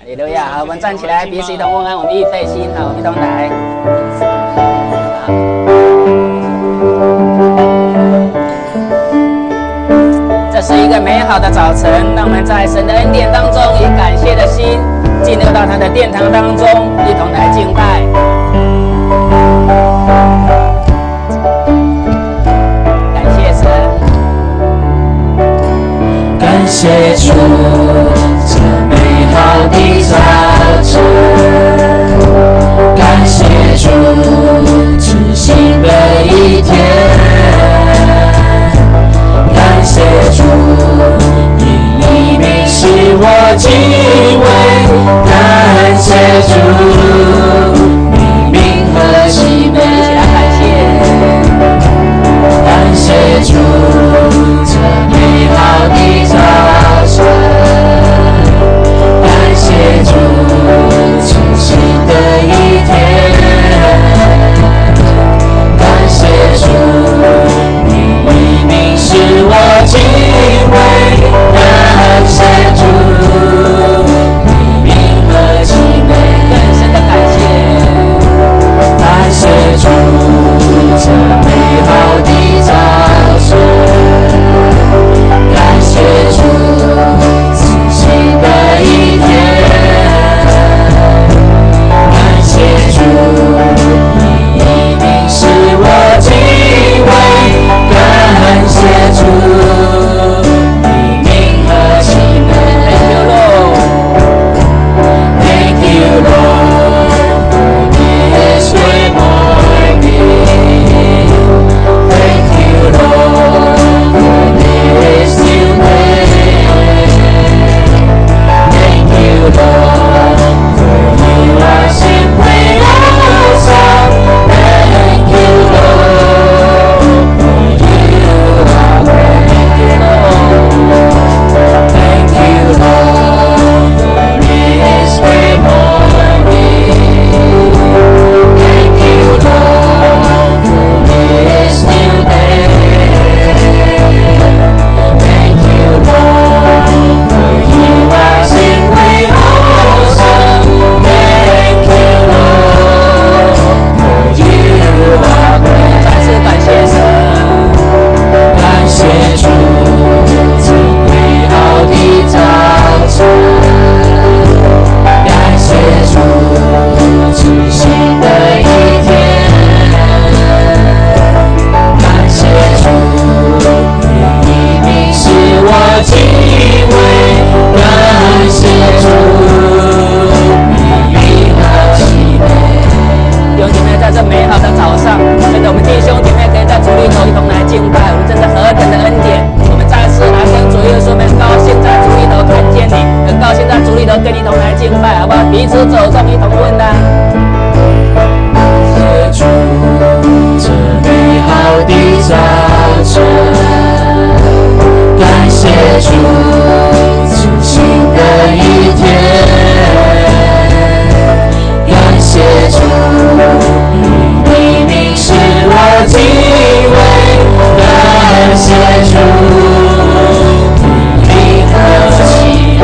哈利路亚！好，我们站起来，彼此一同问安，我们一对心，好，我们一同来。这是一个美好的早晨，让我们在神的恩典当中，以感谢的心进入到他的殿堂当中，一同来敬拜。感谢神， 感谢主，这美好的早晨，感谢主，崭新的一天，感谢主，因你名使我敬畏，感谢主，你名和喜美，感谢主，这美好的早晨，感谢主，崭新的一天，感谢主，你名使我敬畏，感谢主，你名和喜美， 更深的感谢， 感谢主，这美好的早晨，感谢主，崭新的一天，感谢主，你名使我敬畏，感谢主，你名和喜美。Thank you Lord, this way morning. Thank you Lord, for this new day. Thank you Lord, for you are simply awesome. Thank you Lord, for you are great. Thank you Lord, for this way morning. Thank you Lord, for this new day. Thank you Lord, for you are simply awesome. Thank you Lord, for you are great. 再次感谢神， 感谢主，这美好的早晨，感谢主，崭新的一天，感谢主，你名使我敬畏，感谢主，你名和喜美。 弟兄姐妹，在这美好的早上，真的我们弟兄姐妹可以在主里头一同来敬拜，我们真的何等的恩典！我们再次来跟主耶稣，我们很高兴在主里头看见你，很高兴在主里头跟你一同来敬拜，好不好？彼此走动，一同问安。 感谢主，这美好的早晨，感谢主，崭新的一天，感谢主，你名使我敬畏，感谢主，你和喜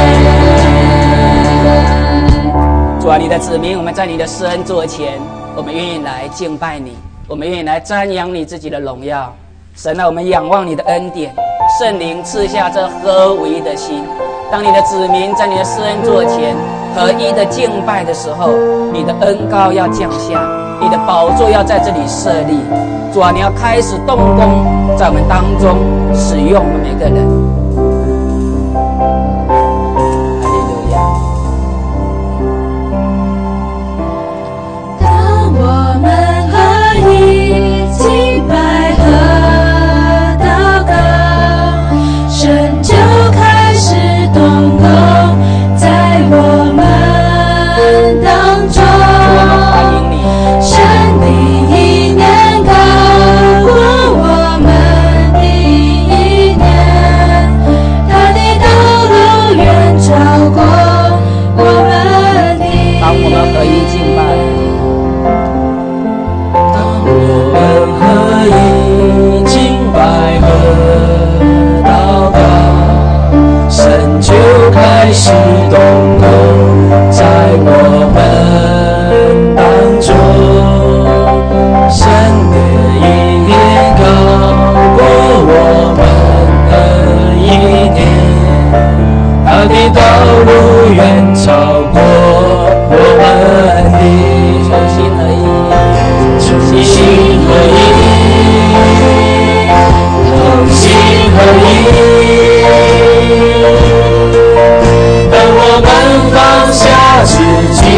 美。 主啊，你的子民，我们在你的施恩座前，我们愿意来敬拜你，我们愿意来瞻仰你自己的荣耀。神啊，我们仰望你的恩典，圣灵赐下这合唯一的心。当你的子民在你的施恩座前合一的敬拜的时候，你的恩膏要降下，你的宝座要在这里设立。主啊，你要开始动工，在我们当中使用我们每个人。 当我们合一敬拜和祷告，神就开始动工在我们当中。神的意念高过我们的意念，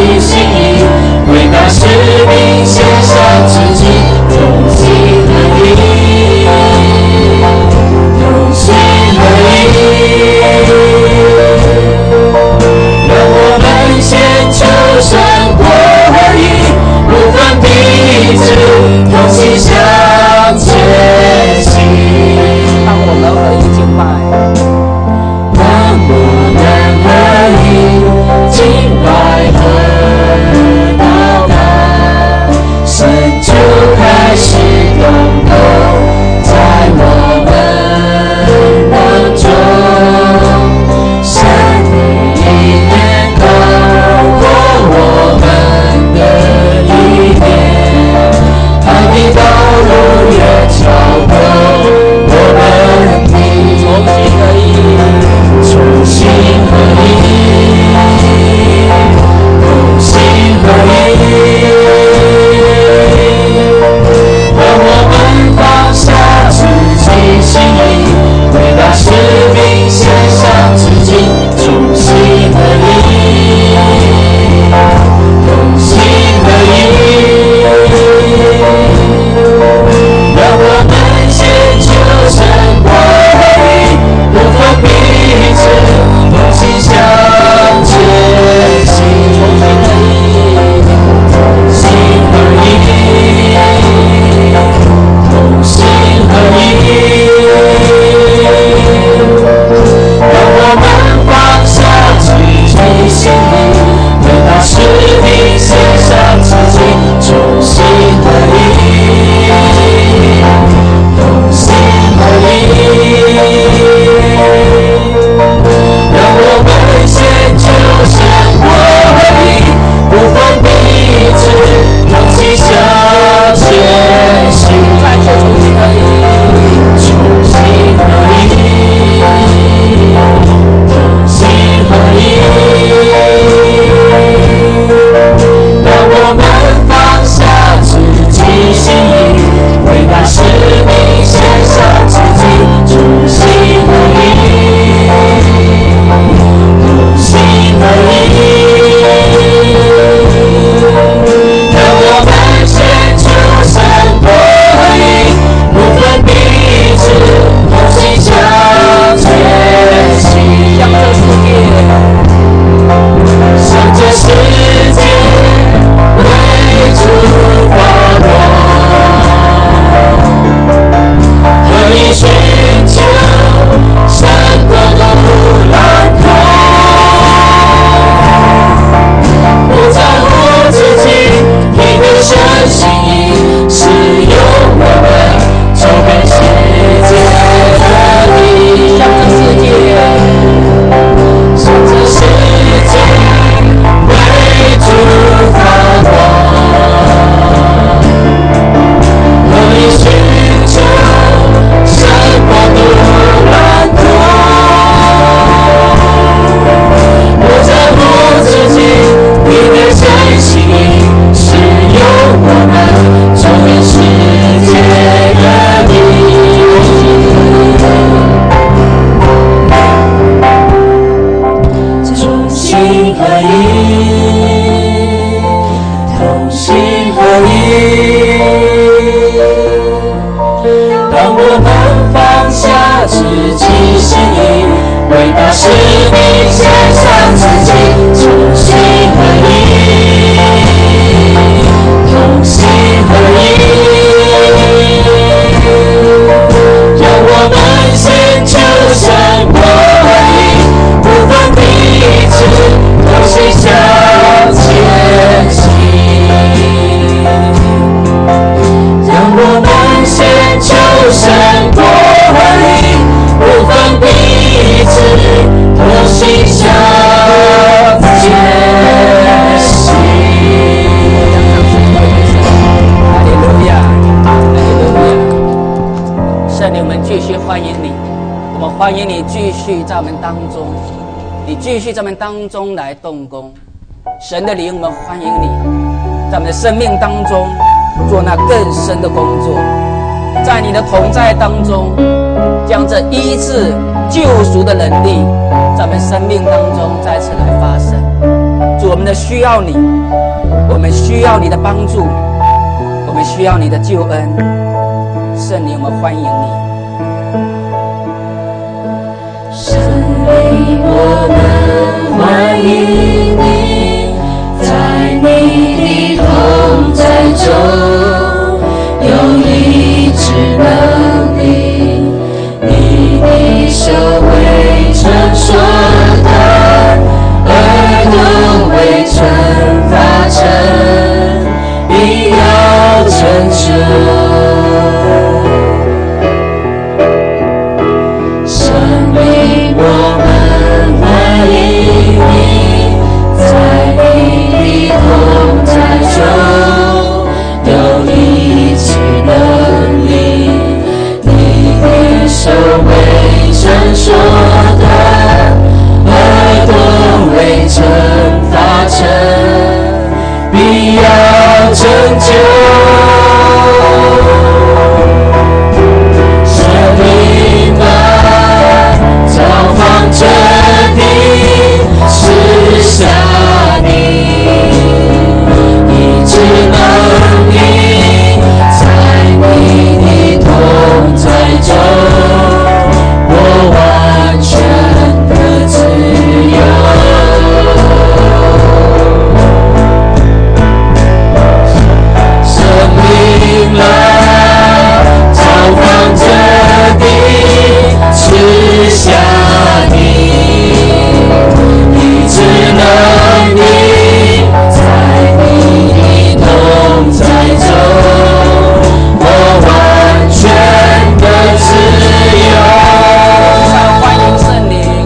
己心意，为那使命献上自己，同心合一，同心合一。让我们献出生活合一，不分彼此，同心向前行。 当我们合一敬拜， 当我们合一敬拜和祷告，神就开始动工在我们当中。神的意念高过我们的意念，他的道路也超过我们的同心合一，同心合一，让我们放下自己心意，为那使命献上自己，同心合一，同心合一，让我们献出生活合一，不分彼此，同心向前行，同心合一，同心合一，让我们放下自己心意，为那使命献上自己，同心合一，同心合一，让我们献出生活合一，不分彼此，同心向前行。 再次重新合一， 同心合一，同心合一，让我们放下自己心意，为那使命献上自己，同心合一，同心合一，让我们献出生活合一，不分彼此，同心向前行， 向这世界， 向这世界为主发光，合一寻求神国的蓝图，不在乎自己，一个神心意，使用我们走遍世界各地， 向这世界， 向这世界为主发光，合一寻求神国度蓝图，不在乎自己，一个神心意，使用我们走遍世界各地。同心合一，同心合一，让我们放下自己心意，为那使命献上自己，同心合一，同心合一，让我们献出生活合一，不分彼此，同心向前行，让我们献出生活合一，不分彼此，同心向前行。 哈利路亚，哈利路亚。圣灵，我们继续欢迎你，我们欢迎你继续在我们当中，你继续在我们当中来动工。神的灵，我们欢迎你，在我们的生命当中做那更深的工作，在你的同在当中，将这医治救赎的能力在我们生命当中再次来发生。主，我们的的需要你，我们需要你的帮助，我们需要你的救恩。圣灵，我们欢迎你。 圣灵，我们欢迎你，在你的同在中有医治能力，你的手为成说的，儿童为惩罚成，必要拯救。我们欢迎你，在你的同在中有医治能力，你的手为成说的，儿童为惩罚成，必要拯救。生命啊，造访这地，赐下你医治能力，在你的同在中，我完全的自由。生命来造访这地，赐下你医治能力，在你的同在中，我完全的自由。 欢迎圣灵，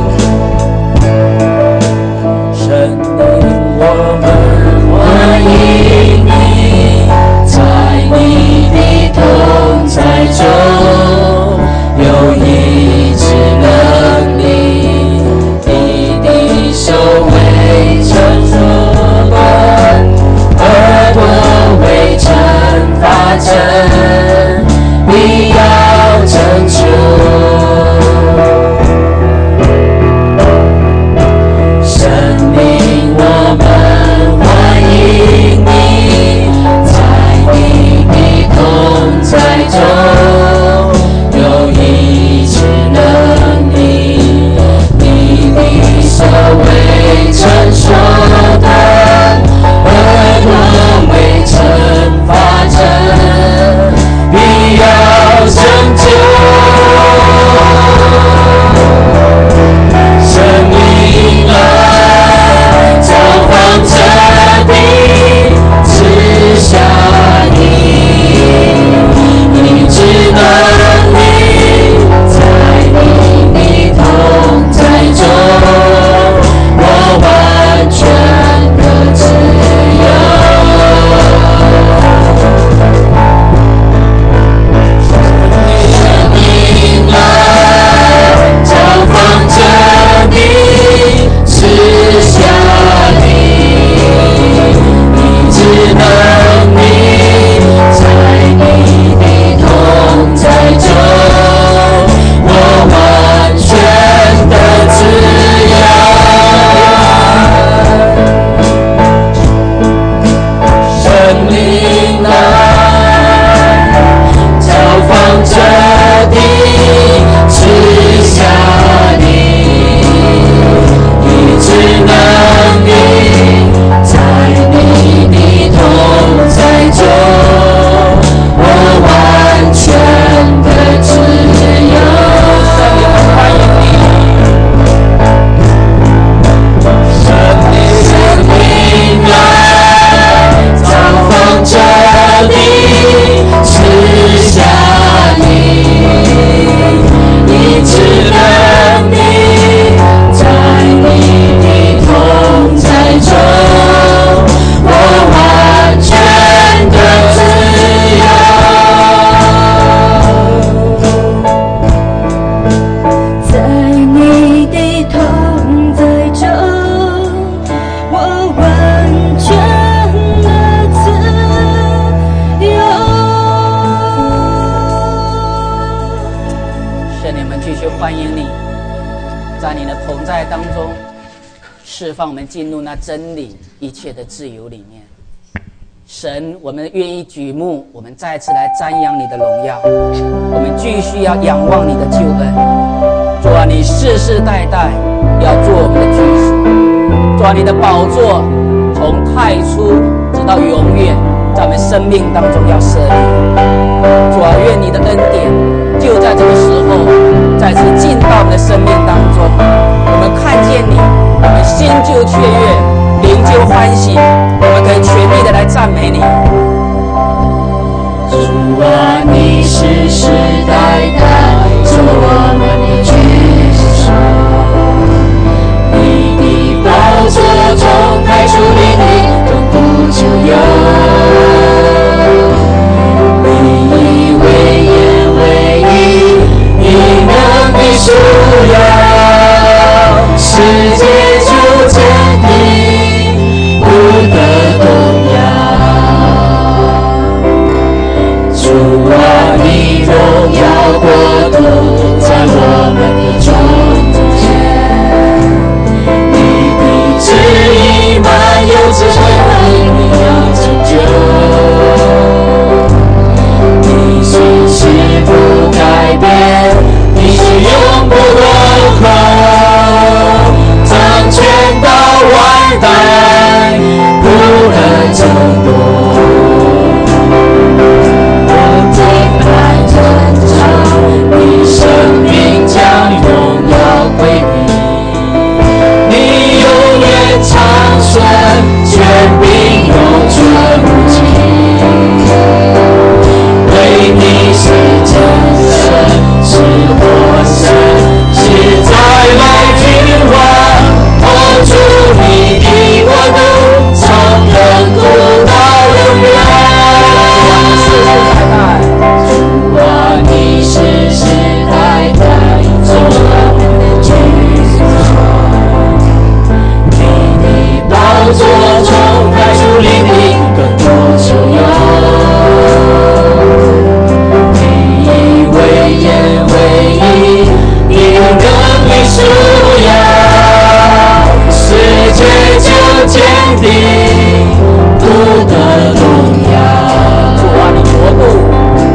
圣灵，我们欢迎你，在你的同在中有医治能力，你的手为成说的，儿童为惩罚成，必要拯救。生命，我们欢迎你，在你的同在中有医治能力，你的手为成说的，儿童为惩罚成，必要拯救。生命来造访这地，赐下你医治能力，在你的同在中，我完全的自由。生命来造访这地，赐下你医治能力，在你的同在中，我完全的自由。生命来造访这地，赐下你医治能力，在你的同在中，我完全的自由。 欢迎你。 生命来造访这地，赐下你医治能力，在你的同在中，我完全的自由。在你的同在中，我完全的自由。 圣灵们继续欢迎你，在你的同在当中， 释放我们进入那真理一切的自由里面。神，我们愿意举目，我们再次来瞻仰你的荣耀，我们继续要仰望你的救恩。主啊，你世世代代要做我们的居所。主啊，你的宝座从太初直到永远，在我们生命当中要设立。主啊，愿你的恩典就在这个时候再次进到我们的生命当中。我们看见你，我们心就雀跃，灵就欢喜，我们可以全力的来赞美你。 主啊，你世世代代做我们的居所，你的宝座从太初立地，永不久有。你以为言为义，你能力属要，世界就坚定，不得动摇。主啊，你荣耀国度在我们的中间，你的旨意满有智慧，你要成就，你心事不改变，你是永不落空，掌权到万代，不能争夺。你生命将荣耀归你，你永远长存，权柄永存无尽。为你是真神，是活神，是再来君王。哦，主你的国度，从亘古到永远。主啊，你世世代代做我们的居所，你的宝座从太初立地，亘古久有。你以为言为义，你能力属要，世界就坚定，不得动摇。主啊，你国度。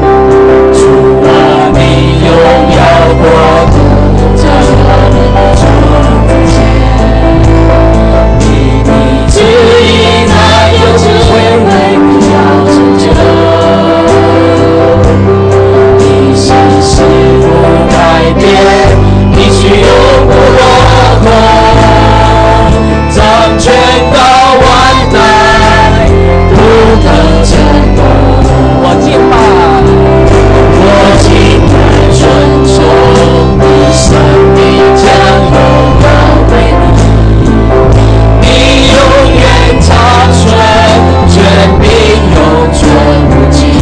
荣耀国度在我们的中间，你的旨意满有智慧，必要成就，你心事不改变，你去永不落空，掌权到万代，不能争夺。我敬拜，我敬拜。尊重你生命将荣耀归你，你永远长存，权柄永存无尽。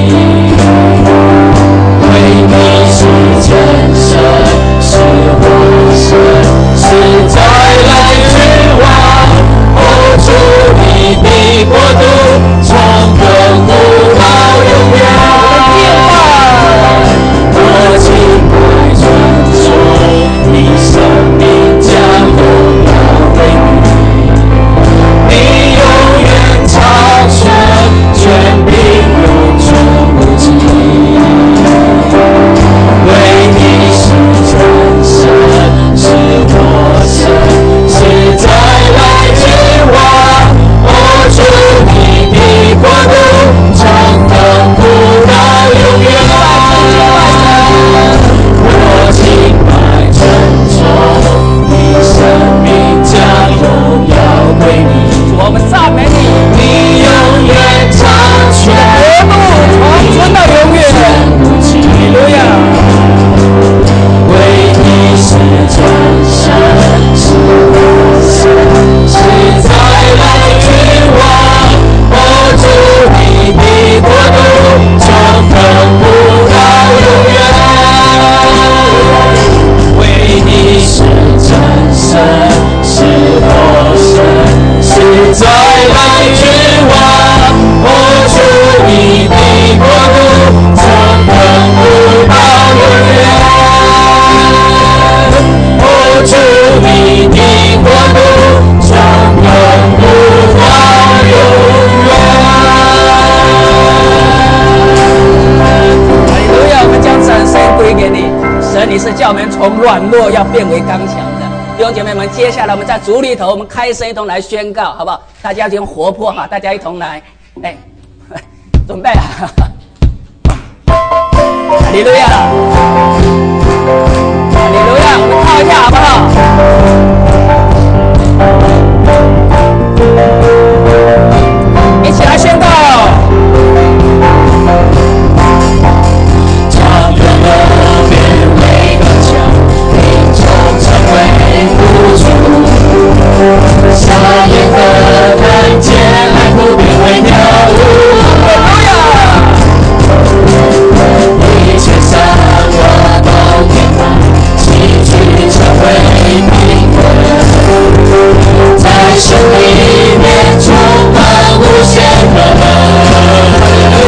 为你是真神，是活神，是再来君王。哦，主你的国度从亘古到永远。我敬拜尊重你生命将荣耀归你，你永远长存，权柄永存无尽。为你是真神，是活神，是再来君王。哦，主你的国度从亘古到永远。我敬拜尊重你生命将荣耀归你， 我们赞美你， 你永远长存， 国度长存到永远。 哈利路亚。为你是真神，是活神，是再来君王。哦，主你的国度从亘古到永远。为你是真神，是活神，是再来君王。哦，主你的国度从亘古到永远。哦，主你的国度软弱要变为刚强的。弟兄姐妹们，接下来我们在主里头，我们开声一同来宣告，好不好？大家一同活泼哈，大家一同来，准备啊！哈利路亚，哈利路亚，我们跳一跳好不好？一起来宣告。 常用了变为刚强，贫穷成为富足，瞎眼的看见，来不变为跳舞。一切伤我都填满，喜剧成为平衡，在神里面充满无限可能。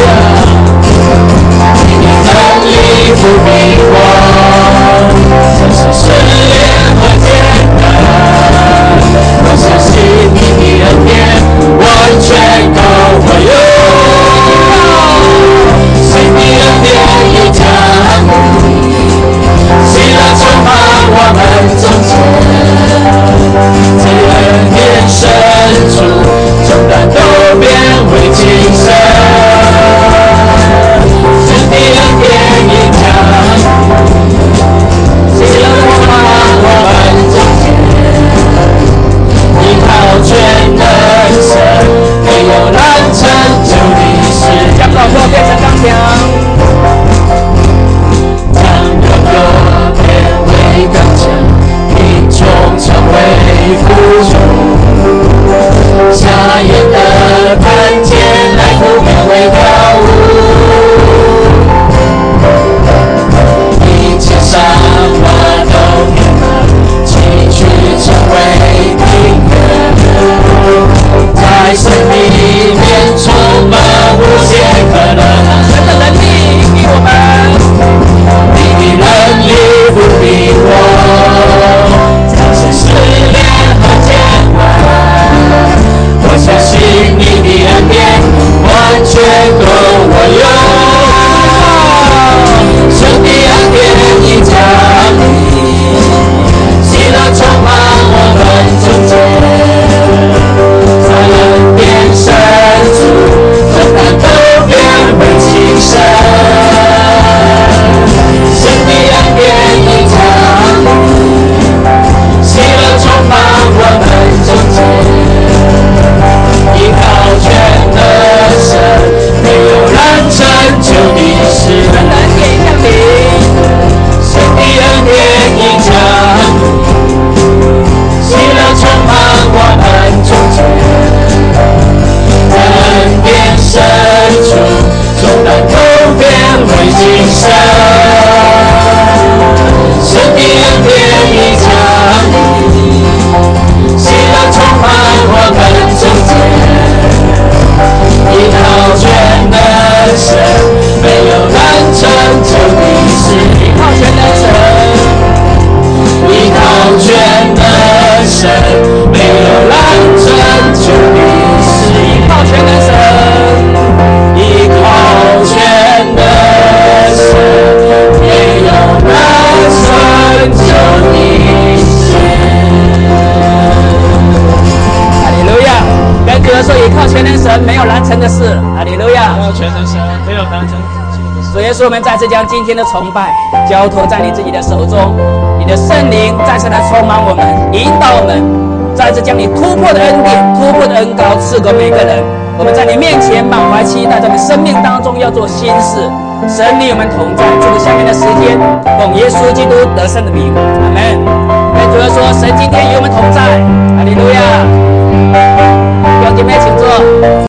你能力不比我，这是试炼和艰难，我相信你的恩典完全够我用，信你恩典已降临，喜乐充满我们中间，在恩典深处，重担都变为轻省，是你恩典已降临，喜乐充满我们中间，依靠全能神，没有难成就的事， 将软弱变成刚强。 刚强，贫穷成为富足，瞎眼的看见，来不变为跳舞，一切伤疤都填满，崎岖成为平衡，在神里面充满无限可能， 神的能力给我们。 你的能力不比我，这是试炼和艰难，我相信你的恩典完全够我用，神的恩典已降临，喜乐充满我们中间，在恩典深处，重担都变为轻省，神的恩典已降临，喜乐充满我们中间，依靠全能神，没有难成就的事。神的恩典已降临，喜乐充满我们中间，在恩典深处，重担都变为轻省。神的恩典已降临，喜乐充满我们中间，依靠全能神，没有难成就的事。 依靠全能神， 依靠全能神，没有难成就的事。 依靠全能神， 依靠全能神，没有难成就的事。 哈利路亚！跟主说，依靠全能神，没有难成的事。哈利路亚！ 依靠全能神，没有难成的事。 主耶稣，我们再次将今天的崇拜交托在你自己的手中，你的圣灵再次来充满我们，引导我们，再次将你突破的恩典、突破的恩膏赐给每个人。我们在你面前满怀期待，在我们生命当中要做新事。神与我们同在，祝福下面的时间，奉耶稣基督得胜的名，阿门。跟主耶稣说，神今天与我们同在，哈利路亚。弟兄姐妹，请坐。